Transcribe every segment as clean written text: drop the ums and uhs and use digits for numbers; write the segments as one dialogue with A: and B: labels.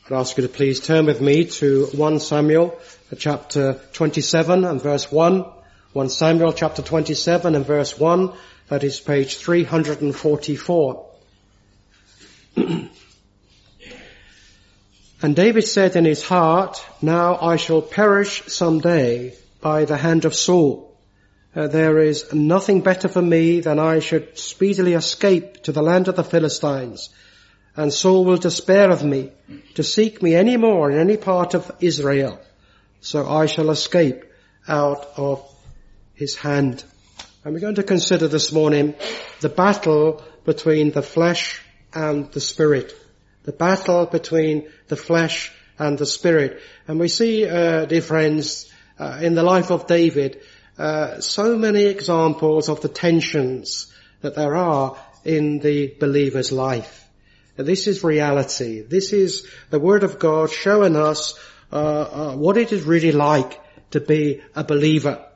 A: I'd ask you to please turn with me to 1 Samuel chapter 27 and verse 1. 1 Samuel chapter 27 and verse 1. That is page 344. And David said in his heart, "Now I shall perish some day by the hand of Saul. There is nothing better for me than I should speedily escape to the land of the Philistines. And Saul will despair of me to seek me any more in any part of Israel. So I shall escape out of his hand." And we're going to consider this morning the battle between the flesh and the spirit. The battle between the flesh and the spirit. And we see, dear friends, in the life of David, so many examples of the tensions that there are in the believer's life. This is reality. This is the Word of God showing us what it is really like to be a believer.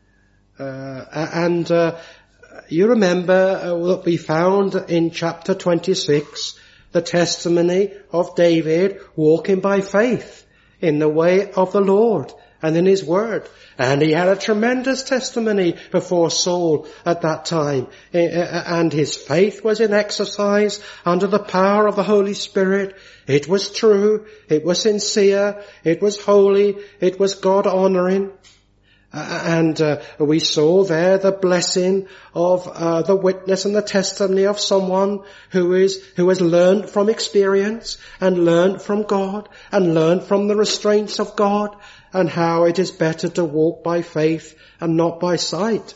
A: You remember what we found in chapter 26, the testimony of David walking by faith in the way of the Lord and in his word. And he had a tremendous testimony before Saul at that time. And his faith was in exercise under the power of the Holy Spirit. It was true. It was sincere. It was holy. It was God-honoring. And we saw there the blessing of the witness and the testimony of someone who has learned from experience and learned from God and learned from the restraints of God, and how it is better to walk by faith and not by sight.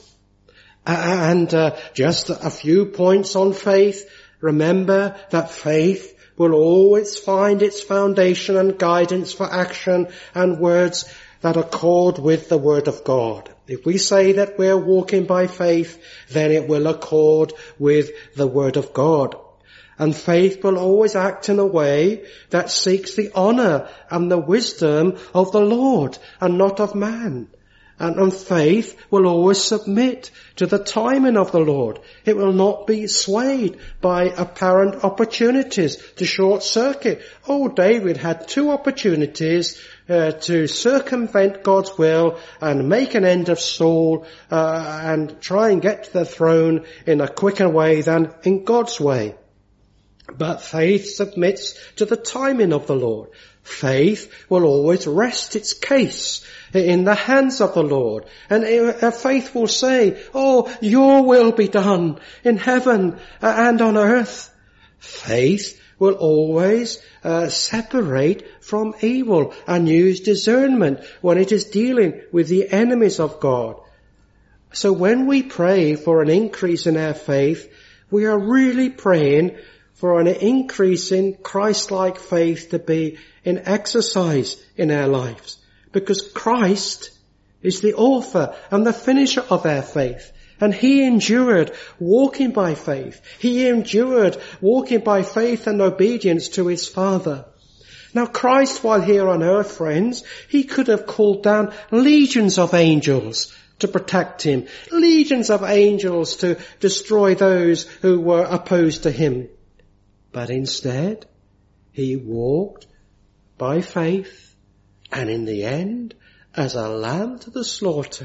A: Just a few points on faith. Remember that faith will always find its foundation and guidance for action and words that accord with the Word of God. If we say that we're walking by faith, then it will accord with the Word of God. And faith will always act in a way that seeks the honor and the wisdom of the Lord and not of man. And faith will always submit to the timing of the Lord. It will not be swayed by apparent opportunities to short circuit. Oh, David had two opportunities to circumvent God's will and make an end of Saul and try and get to the throne in a quicker way than in God's way. But faith submits to the timing of the Lord. Faith will always rest its case in the hands of the Lord. And faith will say, "Oh, your will be done in heaven and on earth." Faith will always separate from evil and use discernment when it is dealing with the enemies of God. So when we pray for an increase in our faith, we are really praying for an increase in Christ-like faith to be in exercise in our lives. Because Christ is the author and the finisher of our faith. And he endured walking by faith. He endured walking by faith and obedience to his Father. Now Christ, while here on earth, friends, he could have called down legions of angels to protect him. Legions of angels to destroy those who were opposed to him. But instead, he walked by faith, and in the end, as a lamb to the slaughter,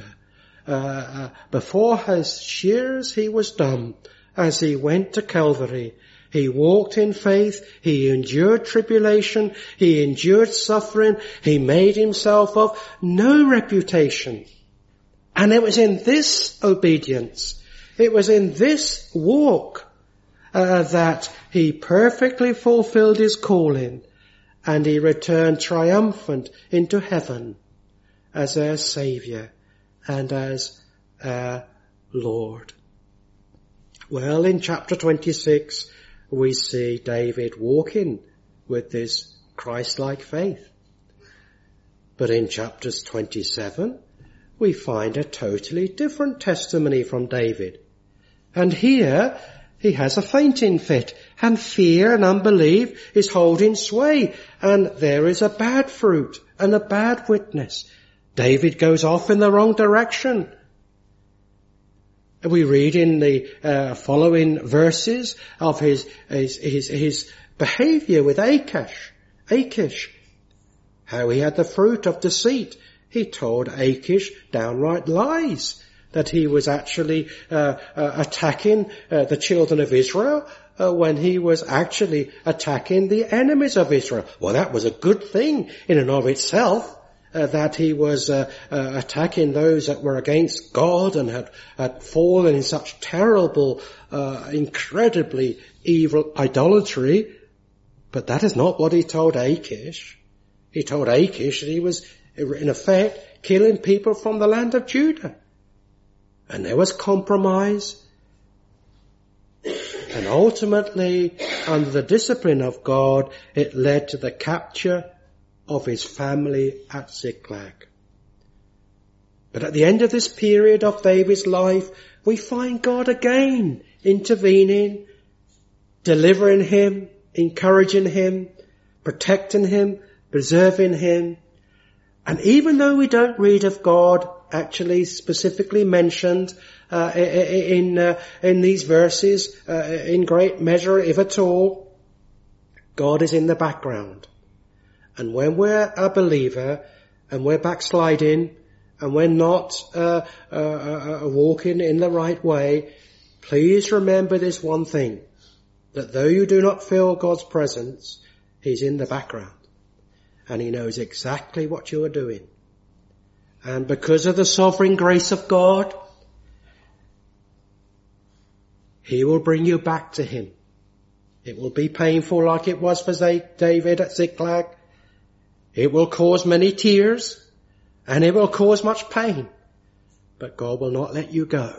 A: before his shears he was dumb, as he went to Calvary. He walked in faith, he endured tribulation, he endured suffering, he made himself of no reputation. And it was in this obedience, it was in this walk, that he perfectly fulfilled his calling, and he returned triumphant into heaven as our Saviour and as our Lord. Well, in chapter 26, we see David walking with this Christ-like faith. But in chapters 27, we find a totally different testimony from David. And here, he has a fainting fit, and fear and unbelief is holding sway, and there is a bad fruit and a bad witness. David goes off in the wrong direction. We read in the following verses of his behavior with Achish. Achish, how he had the fruit of deceit. He told Achish downright lies that he was actually attacking the children of Israel when he was actually attacking the enemies of Israel. Well, that was a good thing in and of itself, that he was attacking those that were against God and had fallen in such terrible, incredibly evil idolatry. But that is not what he told Achish. He told Achish that he was, in effect, killing people from the land of Judah. And there was compromise. And ultimately, under the discipline of God, it led to the capture of his family at Ziklag. But at the end of this period of David's life, we find God again intervening, delivering him, encouraging him, protecting him, preserving him. And even though we don't read of God actually specifically mentioned in these verses in great measure, if at all, God is in the background. And when we're a believer and we're backsliding and we're not walking in the right way, please remember this one thing, that though you do not feel God's presence, he's in the background. And he knows exactly what you are doing. And because of the sovereign grace of God, he will bring you back to him. It will be painful like it was for David at Ziklag. It will cause many tears and it will cause much pain. But God will not let you go.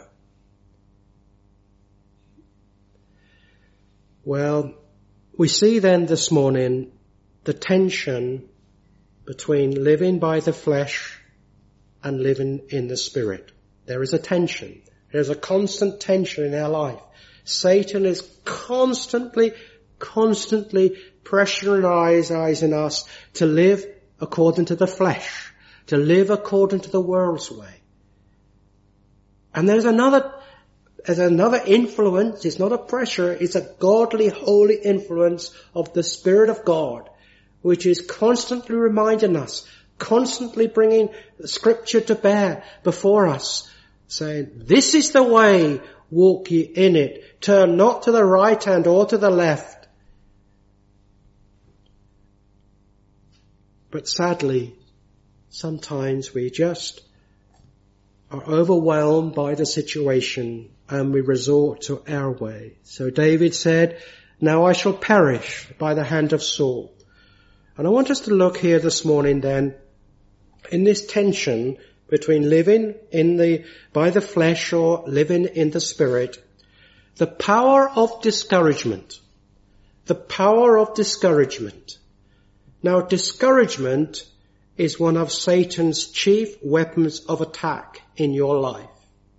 A: Well, we see then this morning the tension between living by the flesh and living in the Spirit. There is a tension. There's a constant tension in our life. Satan is constantly pressurizing us to live according to the flesh, to live according to the world's way. And there's another influence. It's not a pressure. It's a godly, holy influence of the Spirit of God, which is constantly reminding us, constantly bringing the Scripture to bear before us, saying, this is the way, walk ye in it. Turn not to the right hand or to the left. But sadly, sometimes we just are overwhelmed by the situation and we resort to our way. So David said, now I shall perish by the hand of Saul. And I want us to look here this morning then in this tension between living by the flesh or living in the Spirit. The power of discouragement. The power of discouragement. Now, discouragement is one of Satan's chief weapons of attack in your life.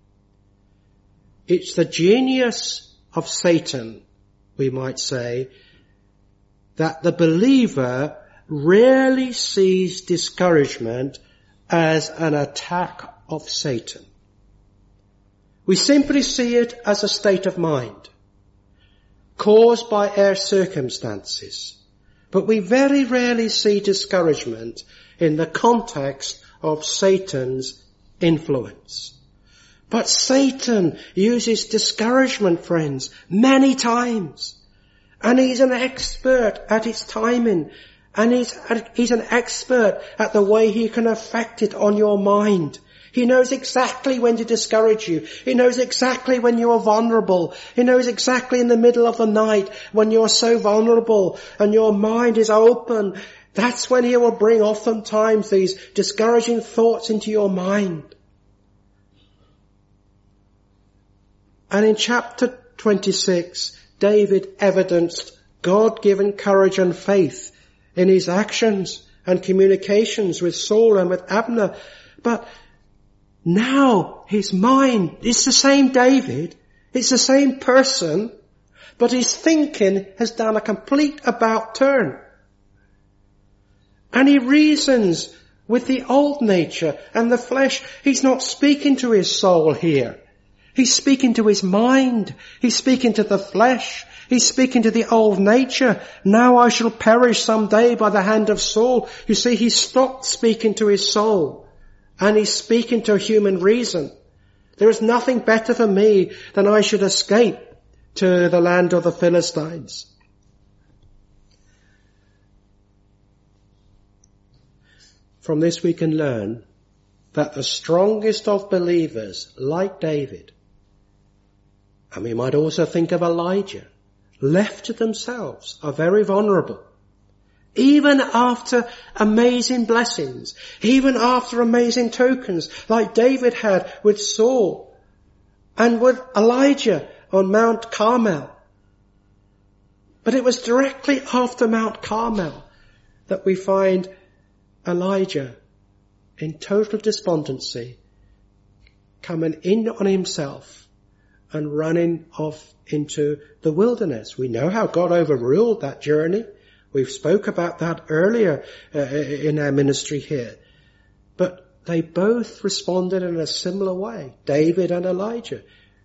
A: It's the genius of Satan, we might say, that the believer rarely sees discouragement as an attack of Satan. We simply see it as a state of mind caused by our circumstances. But we very rarely see discouragement in the context of Satan's influence. But Satan uses discouragement, friends, many times. And he's an expert at its timing. And he's an expert at the way he can affect it on your mind. He knows exactly when to discourage you. He knows exactly when you are vulnerable. He knows exactly in the middle of the night when you're so vulnerable and your mind is open. That's when he will bring oftentimes these discouraging thoughts into your mind. And in chapter 26, David evidenced God-given courage and faith in his actions and communications with Saul and with Abner. But now his mind, it's the same David, it's the same person, but his thinking has done a complete about turn. And he reasons with the old nature and the flesh. He's not speaking to his soul here. He's speaking to his mind. He's speaking to the flesh. He's speaking to the old nature. Now I shall perish someday by the hand of Saul. You see, he stopped speaking to his soul and he's speaking to human reason. There is nothing better for me than I should escape to the land of the Philistines. From this we can learn that the strongest of believers, like David, and we might also think of Elijah, left to themselves are very vulnerable. Even after amazing blessings, even after amazing tokens, like David had with Saul and with Elijah on Mount Carmel. But it was directly after Mount Carmel that we find Elijah in total despondency, coming in on himself and running off into the wilderness. We know how God overruled that journey. We've spoke about that earlier in our ministry here. But they both responded in a similar way, David and Elijah.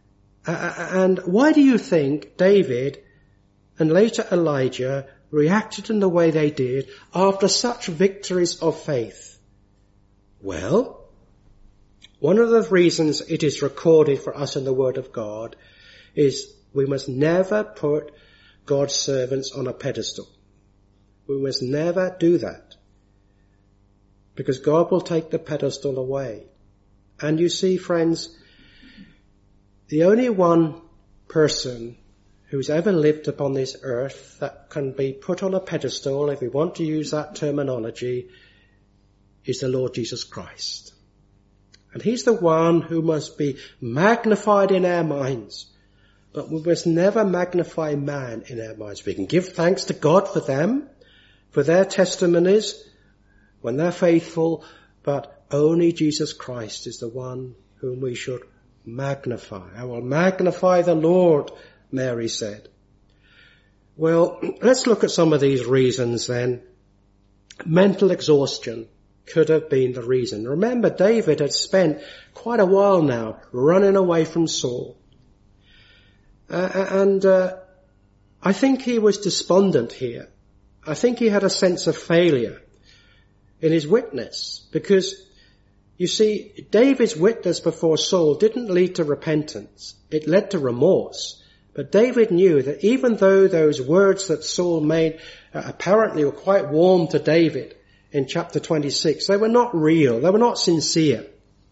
A: And why do you think David and later Elijah reacted in the way they did after such victories of faith? Well, one of the reasons it is recorded for us in the Word of God is we must never put God's servants on a pedestal. We must never do that, because God will take the pedestal away. And you see, friends, the only one person who's ever lived upon this earth that can be put on a pedestal, if we want to use that terminology, is the Lord Jesus Christ. And he's the one who must be magnified in our minds. But we must never magnify man in our minds. We can give thanks to God for them, for their testimonies, when they're faithful, but only Jesus Christ is the one whom we should magnify. I will magnify the Lord, Mary said. Well, let's look at some of these reasons then. Mental exhaustion could have been the reason. Remember, David had spent quite a while now running away from Saul. I think he was despondent here. I think he had a sense of failure in his witness, because you see, David's witness before Saul didn't lead to repentance. It led to remorse. But David knew that even though those words that Saul made apparently were quite warm to David in chapter 26, they were not real. They were not sincere.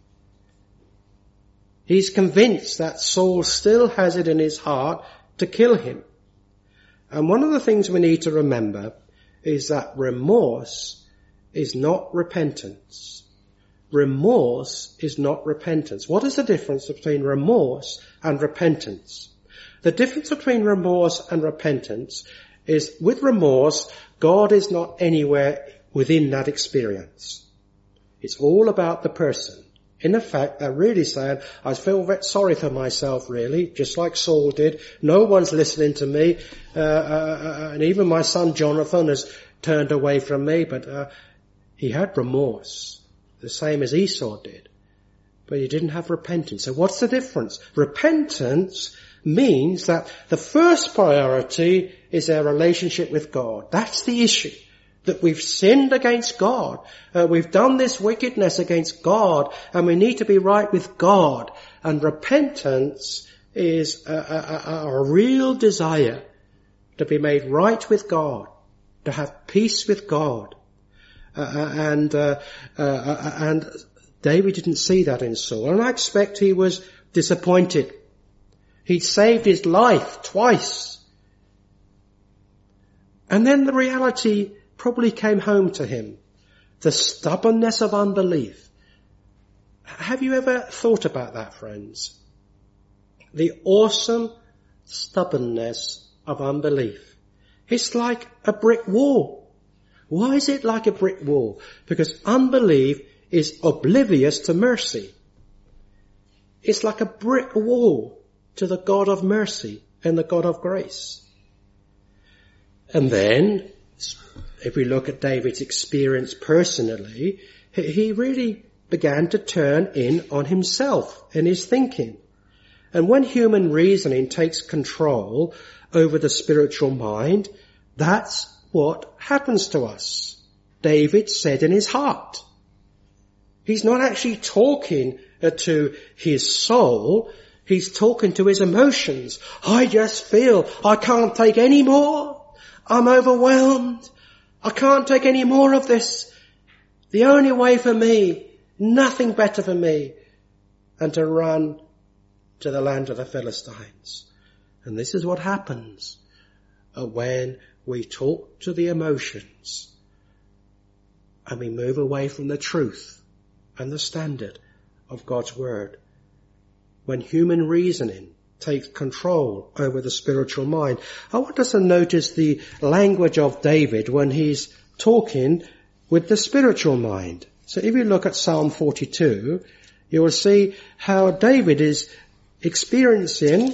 A: He's convinced that Saul still has it in his heart to kill him. And one of the things we need to remember is that remorse is not repentance. Remorse is not repentance. What is the difference between remorse and repentance? The difference between remorse and repentance is, with remorse, God is not anywhere within that experience. It's all about the person. In effect, they're really saying, I feel very sorry for myself, really, just like Saul did. No one's listening to me, and even my son Jonathan has turned away from me, but he had remorse, the same as Esau did. But he didn't have repentance. So what's the difference? Repentance means that the first priority is our relationship with God. That's the issue. That we've sinned against God. We've done this wickedness against God, and we need to be right with God. And repentance is a real desire to be made right with God, to have peace with God. And David didn't see that in Saul. And I expect he was disappointed. He'd saved his life twice. And then the reality probably came home to him. The stubbornness of unbelief. Have you ever thought about that, friends? The awesome stubbornness of unbelief. It's like a brick wall. Why is it like a brick wall? Because unbelief is oblivious to mercy. It's like a brick wall to the God of mercy and the God of grace. And then, if we look at David's experience personally, he really began to turn in on himself and his thinking. And when human reasoning takes control over the spiritual mind, that's what happens to us. David said in his heart. He's not actually talking to his soul. He's talking to his emotions. I just feel I can't take any more. I'm overwhelmed. I can't take any more of this. The only way for me, nothing better for me, than to run to the land of the Philistines. And this is what happens when we talk to the emotions and we move away from the truth and the standard of God's word. When human reasoning takes control over the spiritual mind. I want us to notice the language of David when he's talking with the spiritual mind. So if you look at Psalm 42, you will see how David is experiencing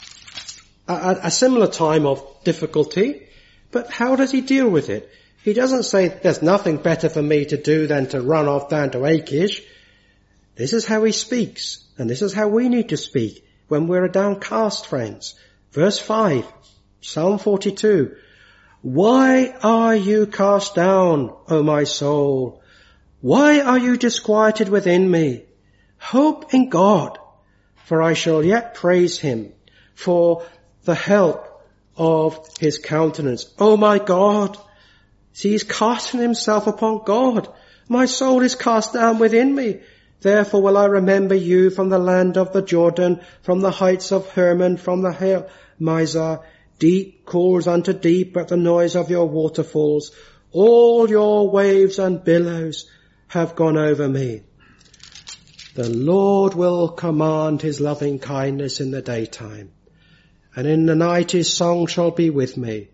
A: a similar time of difficulty, but how does he deal with it? He doesn't say, there's nothing better for me to do than to run off down to Achish. This is how he speaks, and this is how we need to speak when we're downcast, friends. Verse 5, Psalm 42. Why are you cast down, O my soul? Why are you disquieted within me? Hope in God, for I shall yet praise him for the help of his countenance. Oh my God! See, he's casting himself upon God. My soul is cast down within me. Therefore will I remember you from the land of the Jordan, from the heights of Hermon, from the hill Mizar. Deep calls unto deep at the noise of your waterfalls. All your waves and billows have gone over me. The Lord will command his loving kindness in the daytime, and in the night his song shall be with me,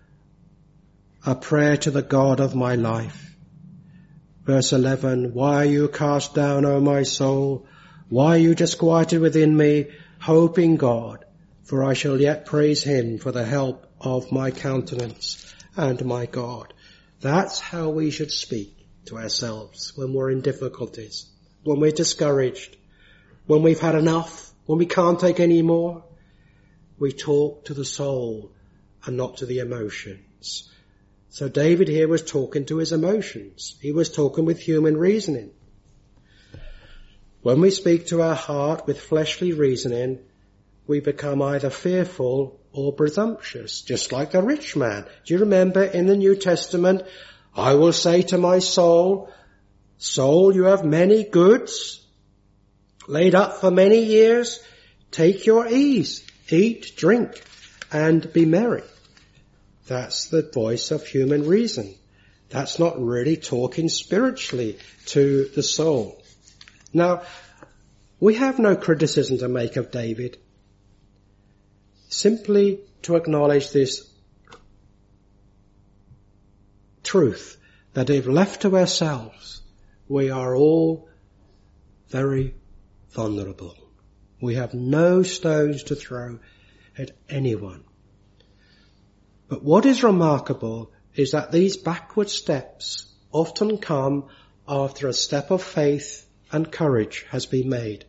A: a prayer to the God of my life. Verse 11, why are you cast down, O my soul? Why are you disquieted within me? Hope in God, for I shall yet praise him for the help of my countenance and my God. That's how we should speak to ourselves when we're in difficulties, when we're discouraged, when we've had enough, when we can't take any more. We talk to the soul and not to the emotions. So David here was talking to his emotions. He was talking with human reasoning. When we speak to our heart with fleshly reasoning, we become either fearful or presumptuous, just like the rich man. Do you remember in the New Testament, I will say to my soul, soul, you have many goods laid up for many years. Take your ease, eat, drink, and be merry. That's the voice of human reason. That's not really talking spiritually to the soul. Now, we have no criticism to make of David. Simply to acknowledge this truth that if left to ourselves, we are all very vulnerable. We have no stones to throw at anyone. But what is remarkable is that these backward steps often come after a step of faith and courage has been made.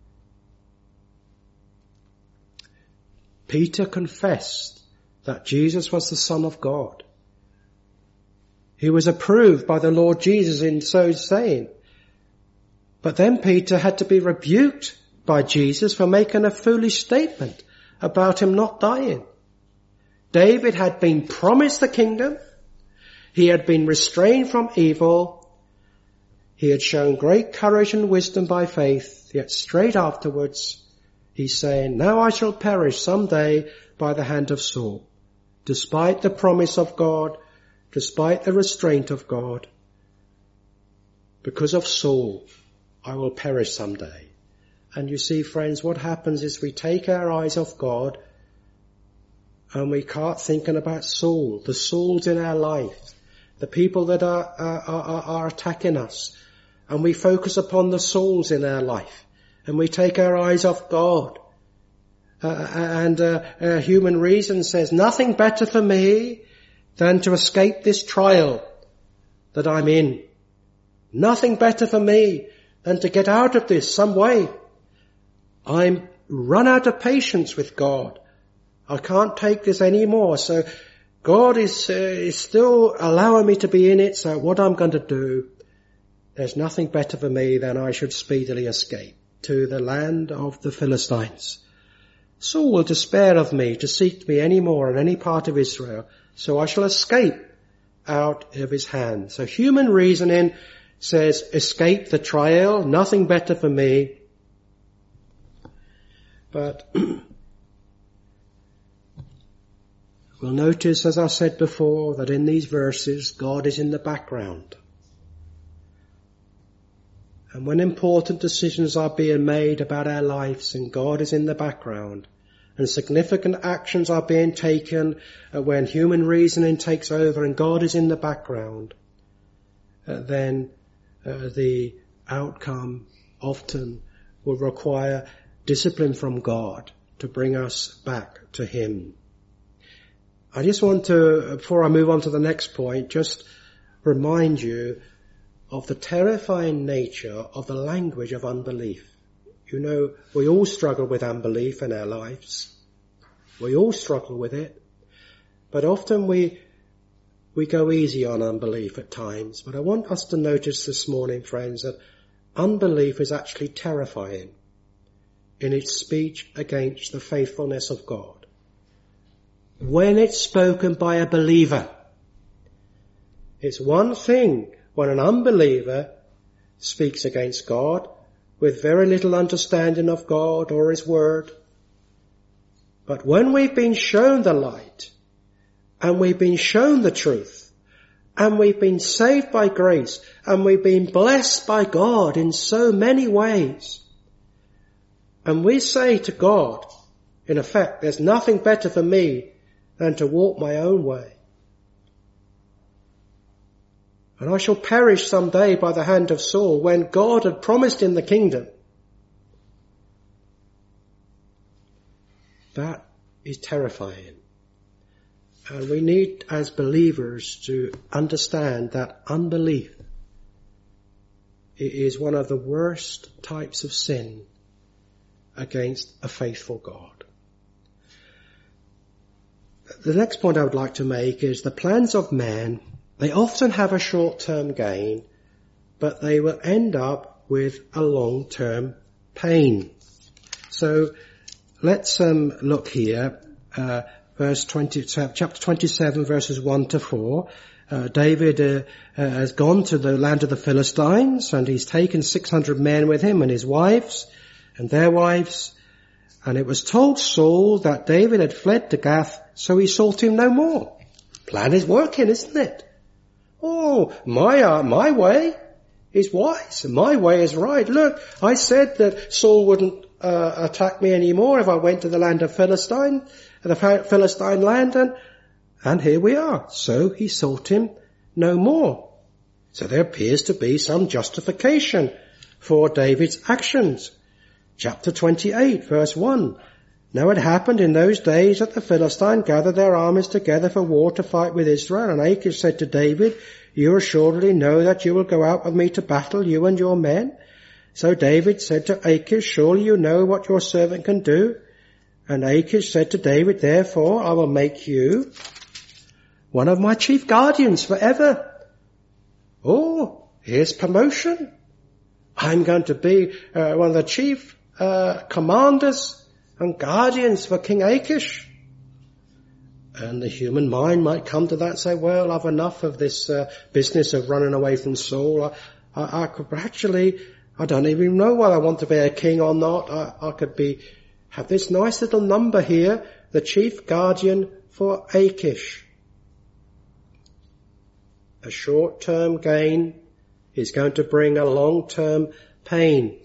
A: Peter confessed that Jesus was the Son of God. He was approved by the Lord Jesus in so saying. But then Peter had to be rebuked by Jesus for making a foolish statement about him not dying. David had been promised the kingdom. He had been restrained from evil. He had shown great courage and wisdom by faith. Yet straight afterwards, he's saying, now I shall perish someday by the hand of Saul. Despite the promise of God, despite the restraint of God, because of Saul, I will perish someday. And you see, friends, what happens is we take our eyes off God and we start thinking about Saul, the Sauls in our life, the people that are attacking us. And we focus upon the Sauls in our life. And we take our eyes off God. Human reason says, nothing better for me than to escape this trial that I'm in. Nothing better for me than to get out of this some way. I'm run out of patience with God. I can't take this anymore. So God is still allowing me to be in it. So what I'm going to do, there's nothing better for me than I should speedily escape to the land of the Philistines. Saul will despair of me to seek me any more in any part of Israel. So I shall escape out of his hand. So human reasoning says, escape the trial, nothing better for me. But we'll notice, as I said before, that in these verses, God is in the background. And when important decisions are being made about our lives and God is in the background, and significant actions are being taken when human reasoning takes over and God is in the background, then the outcome often will require discipline from God to bring us back to Him. I just want to, before I move on to the next point, just remind you of the terrifying nature of the language of unbelief. You know, we all struggle with unbelief in our lives. We all struggle with it. But often we go easy on unbelief at times. But I want us to notice this morning, friends, that unbelief is actually terrifying in its speech against the faithfulness of God. When it's spoken by a believer, it's one thing when an unbeliever speaks against God with very little understanding of God or His Word. But when we've been shown the light, and we've been shown the truth, and we've been saved by grace, and we've been blessed by God in so many ways, and we say to God, in effect, there's nothing better for me than to walk my own way, and I shall perish someday by the hand of Saul, when God had promised him the kingdom. That is terrifying. And we need, as believers, to understand that unbelief is one of the worst types of sin against a faithful God. The next point I would like to make is the plans of man, they often have a short-term gain, but they will end up with a long-term pain. So let's look here, chapter 27, verses 1 to 4. David has gone to the land of the Philistines, and he's taken 600 men with him and his wives and their wives. And it was told Saul that David had fled to Gath, so he sought him no more. Plan is working, isn't it? Oh, my way is wise. My way is right. Look, I said that Saul wouldn't attack me anymore if I went to the land of Philistine, the Philistine land, and here we are. So he sought him no more. So there appears to be some justification for David's actions. Chapter 28, verse 1. Now it happened in those days that the Philistines gathered their armies together for war to fight with Israel. And Achish said to David, you assuredly know that you will go out with me to battle, you and your men. So David said to Achish, surely you know what your servant can do. And Achish said to David, therefore I will make you one of my chief guardians forever. Oh, here's promotion. I'm going to be one of the chief commanders and guardians for King Achish. And the human mind might come to that and say, well, I've enough of this business of running away from Saul. I could actually, I don't even know whether I want to be a king or not. I could have this nice little number here, the chief guardian for Achish. A short-term gain is going to bring a long-term pain.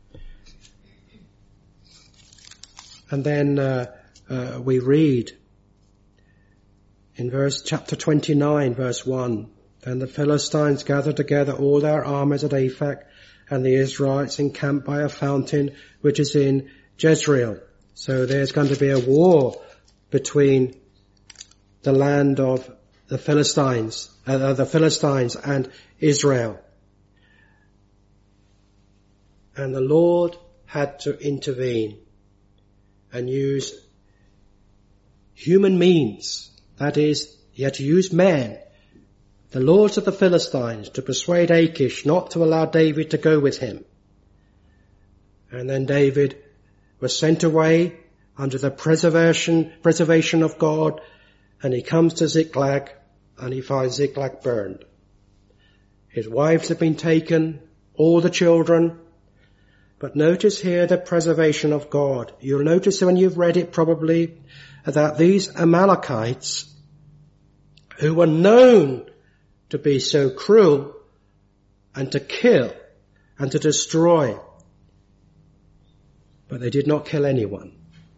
A: And then we read in chapter 29, verse 1, then the Philistines gathered together all their armies at Aphek, and the Israelites encamped by a fountain which is in Jezreel. So there's going to be a war between the land of the Philistines and Israel. And the Lord had to intervene. and use human means. That is, he had to use men, the lords of the Philistines, to persuade Achish not to allow David to go with him. And then David was sent away under the preservation of God, and he comes to Ziklag, and he finds Ziklag burned. His wives have been taken, all the children. But notice here the preservation of God. You'll notice when you've read it probably that these Amalekites, who were known to be so cruel and to kill and to destroy, but they did not kill anyone.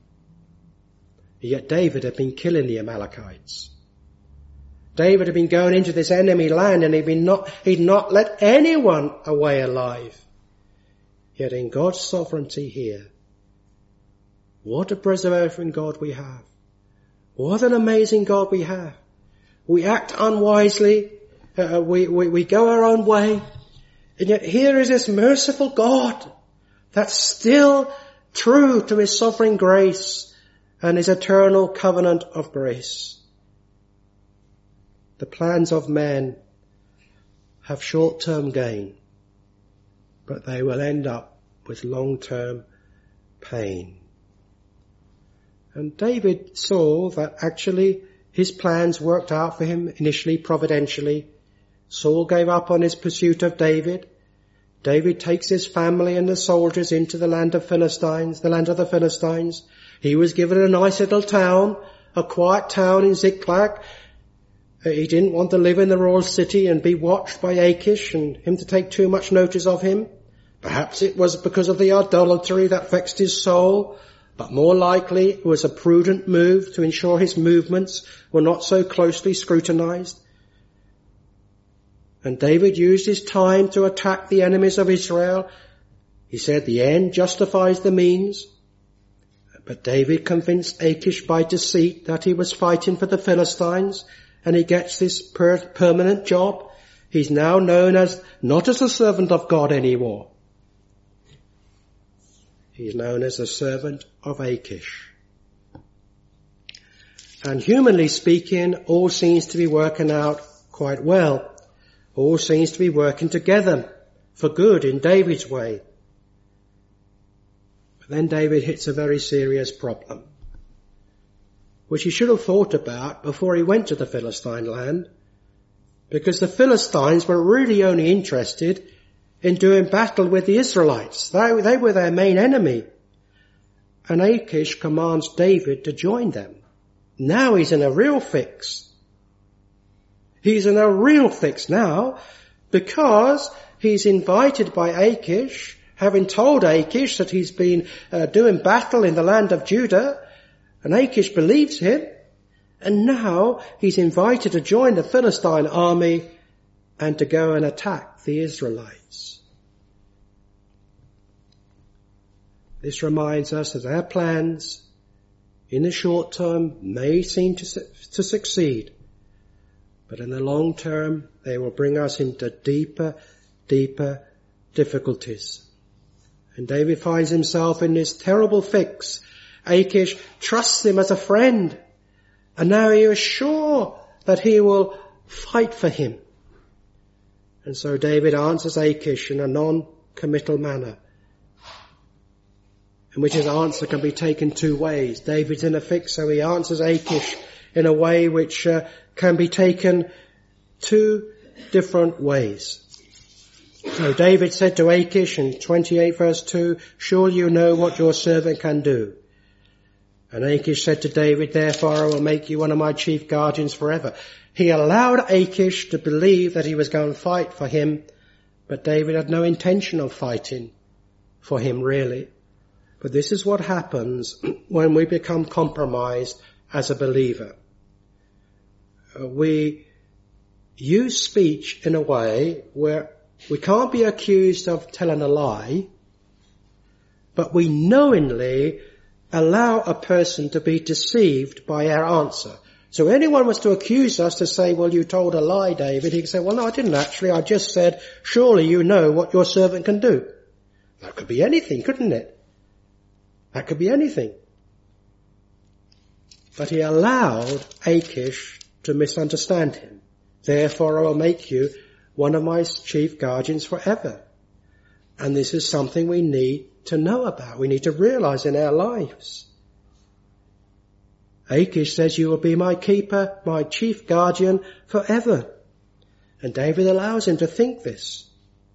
A: Yet David had been killing the Amalekites. David had been going into this enemy land, and he'd not let anyone away alive. Yet in God's sovereignty here, what a preserving God we have. What an amazing God we have. We act unwisely, we go our own way, and yet here is this merciful God that's still true to his sovereign grace and his eternal covenant of grace. The plans of men have short-term gain, but they will end up with long-term pain. And David saw that actually his plans worked out for him initially providentially. Saul gave up on his pursuit of David. David takes his family and the soldiers into the land of the Philistines. He was given a nice little town, a quiet town in Ziklag. He didn't want to live in the royal city and be watched by Achish and him to take too much notice of him. Perhaps it was because of the idolatry that vexed his soul, but more likely it was a prudent move to ensure his movements were not so closely scrutinized. And David used his time to attack the enemies of Israel. He said the end justifies the means. But David convinced Achish by deceit that he was fighting for the Philistines, and he gets this permanent job. He's now known as, not as a servant of God anymore. He's known as a servant of Achish. And humanly speaking, all seems to be working out quite well. All seems to be working together for good in David's way. But then David hits a very serious problem, which he should have thought about before he went to the Philistine land, because the Philistines were really only interested in doing battle with the Israelites. They were their main enemy. And Achish commands David to join them. Now he's in a real fix. He's in a real fix now because he's invited by Achish, having told Achish that he's been doing battle in the land of Judah, and Achish believes him, and now he's invited to join the Philistine army and to go and attack the Israelites. This reminds us that our plans in the short term may seem to succeed, but in the long term they will bring us into deeper difficulties. And David finds himself in this terrible fix. Achish trusts him as a friend, and now he is sure that he will fight for him. And so David answers Achish in a non-committal manner, in which his answer can be taken two ways. David's in a fix, so he answers Achish in a way which can be taken two different ways. So David said to Achish in 28 verse 2, "Surely you know what your servant can do." And Achish said to David, "Therefore I will make you one of my chief guardians forever." He allowed Achish to believe that he was going to fight for him, but David had no intention of fighting for him really. But this is what happens when we become compromised as a believer. We use speech in a way where we can't be accused of telling a lie, but we knowingly allow a person to be deceived by our answer. So anyone was to accuse us to say, "Well, you told a lie, David," he could say, "Well, no, I didn't actually. I just said, surely you know what your servant can do." That could be anything, couldn't it? That could be anything. But he allowed Achish to misunderstand him. Therefore I will make you one of my chief guardians forever. And this is something we need to know about. We need to realize in our lives. Achish says, you will be my keeper, my chief guardian forever. And David allows him to think this.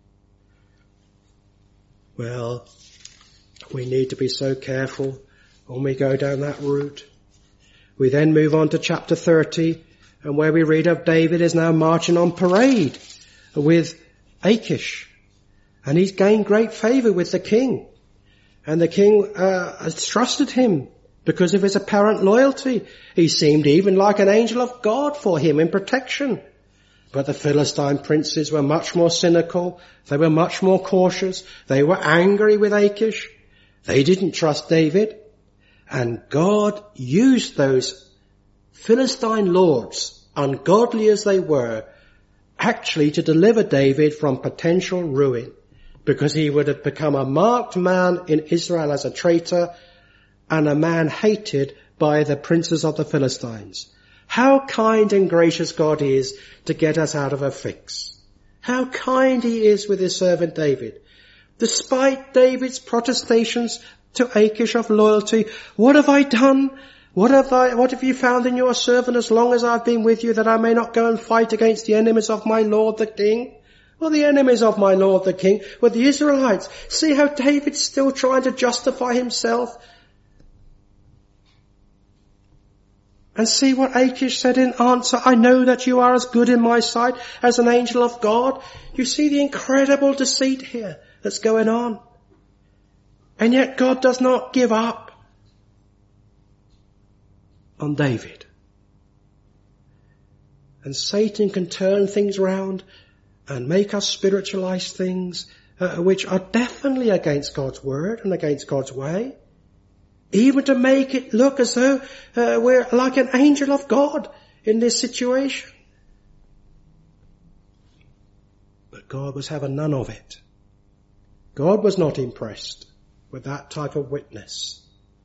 A: Well, we need to be so careful when we go down that route. We then move on to chapter 30, and where we read of David is now marching on parade with Achish. And he's gained great favour with the king. And the king has trusted him because of his apparent loyalty. He seemed even like an angel of God for him in protection. But the Philistine princes were much more cynical. They were much more cautious. They were angry with Achish. They didn't trust David. And God used those Philistine lords, ungodly as they were, actually to deliver David from potential ruin, because he would have become a marked man in Israel as a traitor and a man hated by the princes of the Philistines. How kind and gracious God is to get us out of a fix. How kind he is with his servant David. Despite David's protestations to Achish of loyalty, what have I done? What have you found in your servant as long as I've been with you, that I may not go and fight against the enemies of my Lord the king? Well, the enemies of my Lord the king were the Israelites. See how David's still trying to justify himself. And see what Achish said in answer. I know that you are as good in my sight as an angel of God. You see the incredible deceit here that's going on. And yet God does not give up on David. And Satan can turn things round and make us spiritualize things which are definitely against God's word and against God's way. Even to make it look as though we're like an angel of God in this situation. But God was having none of it. God was not impressed with that type of witness.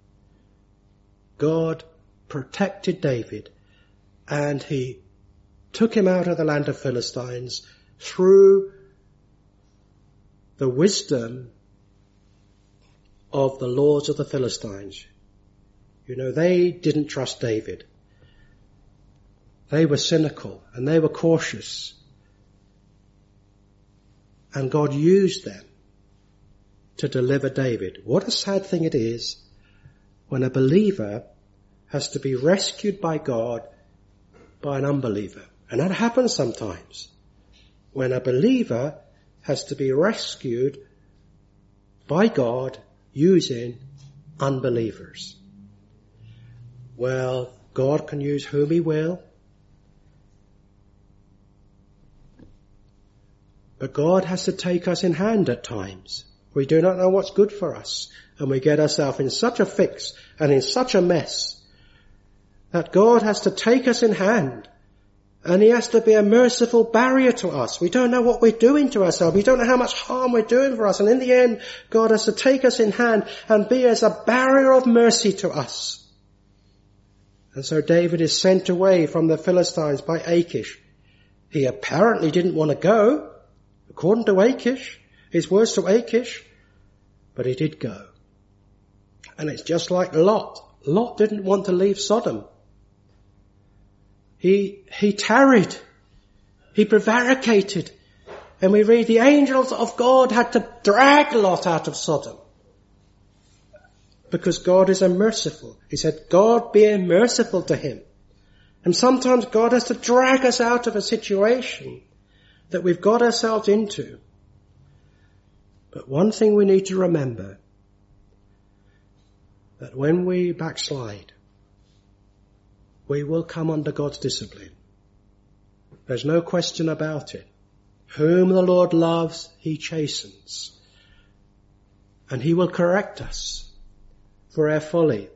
A: God protected David, and he took him out of the land of Philistines through the wisdom of the lords of the Philistines. You know, they didn't trust David. They were cynical and they were cautious. And God used them to deliver David. What a sad thing it is when a believer has to be rescued by God by an unbeliever. And that happens sometimes. When a believer has to be rescued by God using unbelievers. Well, God can use whom he will. But God has to take us in hand at times. We do not know what's good for us. And we get ourselves in such a fix and in such a mess that God has to take us in hand. And he has to be a merciful barrier to us. We don't know what we're doing to ourselves. We don't know how much harm we're doing for us. And in the end, God has to take us in hand and be as a barrier of mercy to us. And so David is sent away from the Philistines by Achish. He apparently didn't want to go, according to Achish, his words to Achish, but he did go. And it's just like Lot. Lot didn't want to leave Sodom. He tarried. He prevaricated. And we read the angels of God had to drag Lot out of Sodom. Because God is merciful. He said, God be merciful to him. And sometimes God has to drag us out of a situation that we've got ourselves into. But one thing we need to remember, that when we backslide, we will come under God's discipline. There's no question about it. Whom the Lord loves, he chastens. And he will correct us for our folly.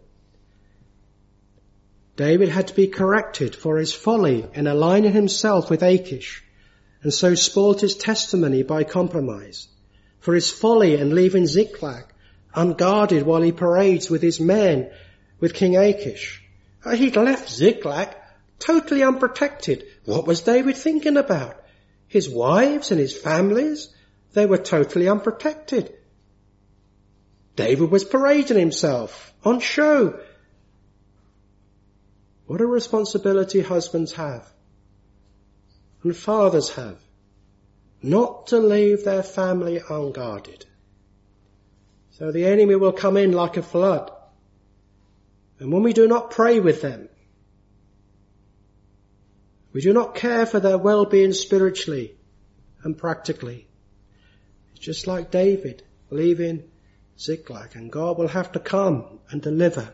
A: David had to be corrected for his folly in aligning himself with Achish, and so spoilt his testimony by compromise. For his folly in leaving Ziklag unguarded while he parades with his men with King Achish. He'd left Ziklag totally unprotected. What was David thinking about? His wives and his families, they were totally unprotected. David was parading himself on show. What a responsibility husbands have and fathers have, not to leave their family unguarded. So the enemy will come in like a flood. And when we do not pray with them, we do not care for their well-being spiritually and practically. It's just like David leaving Ziklag, and God will have to come and deliver.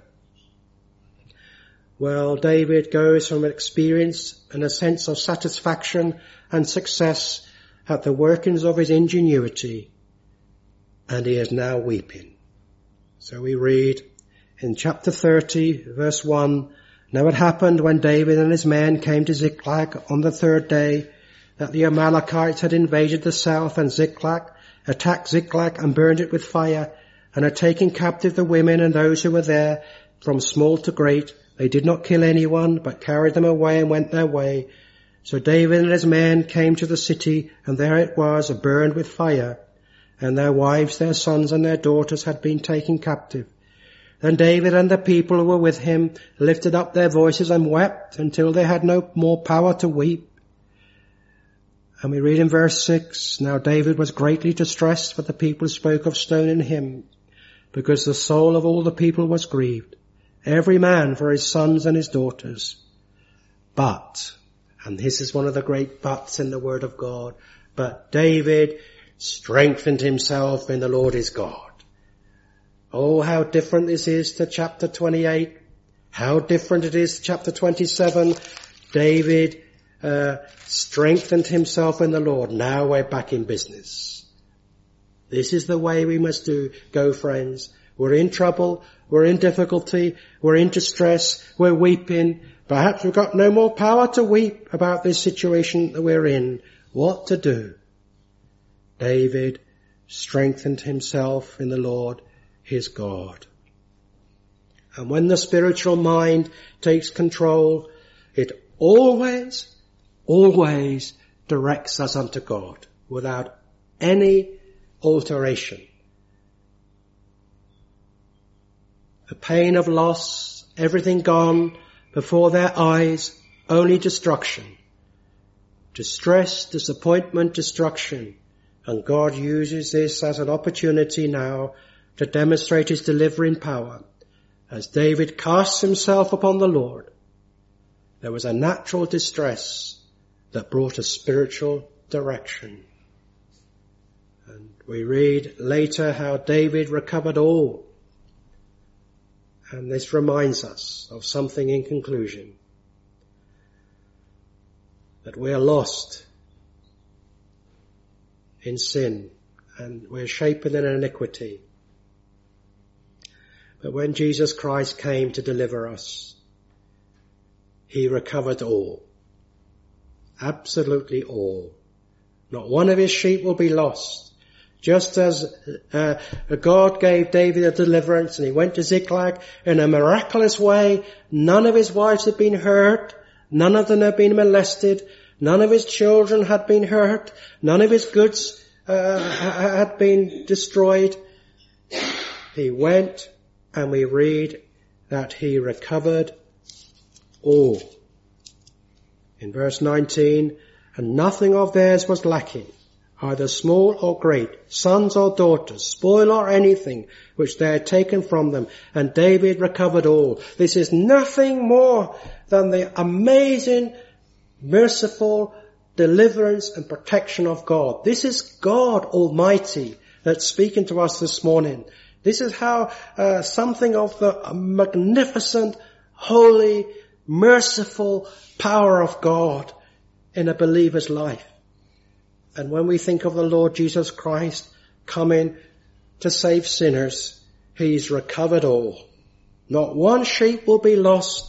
A: Well, David goes from an experience and a sense of satisfaction and success at the workings of his ingenuity, and he is now weeping. So we read in chapter 30, verse 1, "Now it happened when David and his men came to Ziklag on the third day, that the Amalekites had invaded the south and Ziklag, attacked Ziklag and burned it with fire, and had taken captive the women and those who were there, from small to great. They did not kill anyone, but carried them away and went their way. So David and his men came to the city, and there it was, burned with fire, and their wives, their sons, and their daughters had been taken captive. Then David and the people who were with him lifted up their voices and wept until they had no more power to weep." And we read in verse 6, "Now David was greatly distressed, for the people spoke of stoning him, because the soul of all the people was grieved, every man for his sons and his daughters. But," and this is one of the great buts in the Word of God, "but David strengthened himself in the Lord his God." Oh, how different this is to chapter 28. How different it is to chapter 27. David strengthened himself in the Lord. Now we're back in business. This is the way we must go, friends. We're in trouble. We're in difficulty. We're in distress. We're weeping. Perhaps we've got no more power to weep about this situation that we're in. What to do? David strengthened himself in the Lord his God. And when the spiritual mind takes control, it always directs us unto God without any alteration. The pain of loss, everything gone before their eyes, only destruction. Distress, disappointment, destruction. And God uses this as an opportunity now to demonstrate his delivering power. As David casts himself upon the Lord, there was a natural distress that brought a spiritual direction. And we read later how David recovered all. And this reminds us of something in conclusion. That we are lost in sin and we're shapen in iniquity. But when Jesus Christ came to deliver us, he recovered all. Absolutely all. Not one of his sheep will be lost. Just as God gave David a deliverance and he went to Ziklag in a miraculous way, none of his wives had been hurt, none of them had been molested, none of his children had been hurt, none of his goods had been destroyed. He went, and we read that he recovered all. In verse 19, "And nothing of theirs was lacking, either small or great, sons or daughters, spoil or anything, which they had taken from them. And David recovered all." This is nothing more than the amazing, merciful deliverance and protection of God. This is God Almighty that's speaking to us this morning. This is how something of the magnificent, holy, merciful power of God in a believer's life. And when we think of the Lord Jesus Christ coming to save sinners, he's recovered all. Not one sheep will be lost.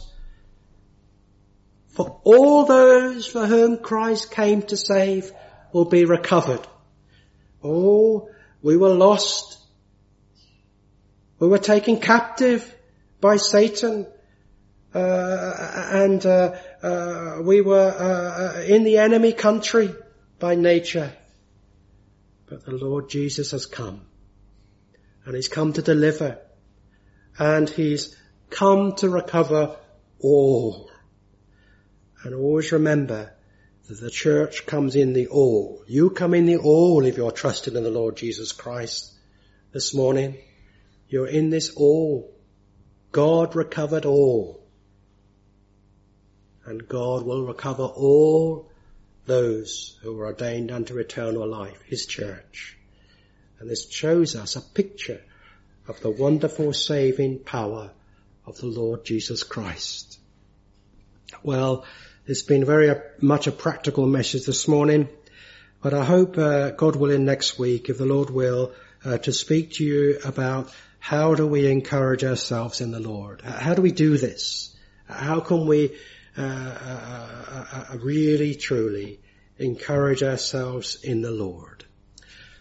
A: For all those for whom Christ came to save will be recovered. Oh, we were lost. We were taken captive by Satan. and we were in the enemy country by nature. But the Lord Jesus has come, and he's come to deliver, and he's come to recover all. And always remember that the church comes in the all. You come in the all if you're trusting in the Lord Jesus Christ. This morning, you're in this all. God recovered all. And God will recover all those who are ordained unto eternal life, his church. And this shows us a picture of the wonderful saving power of the Lord Jesus Christ. Well, it's been very much a practical message this morning, but I hope God willing next week, if the Lord will, to speak to you about how do we encourage ourselves in the Lord? How do we do this? How can we really, truly encourage ourselves in the Lord?